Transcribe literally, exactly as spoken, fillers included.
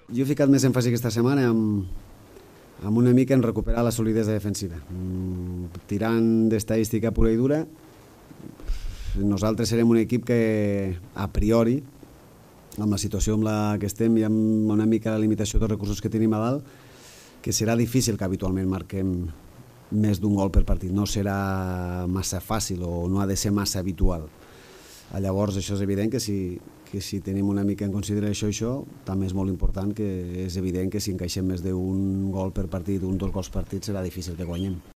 Jo he ficat més èmfasi aquesta setmana amb, amb una mica en recuperar la solidesa defensiva. Tirant d'estadística pura i dura, nosaltres serem un equip que, a priori, amb la situació en la que estem i amb una mica la limitació de recursos que tenim a dalt, que serà difícil que habitualment marquem més d'un gol per partit. No serà massa fàcil o no ha de ser massa habitual. Llavors, això és evident que si, que si tenim una mica en consideració això, també és molt important que és evident que si encaixem més d'un gol per partit, un dos gols per partit, serà difícil que guanyem.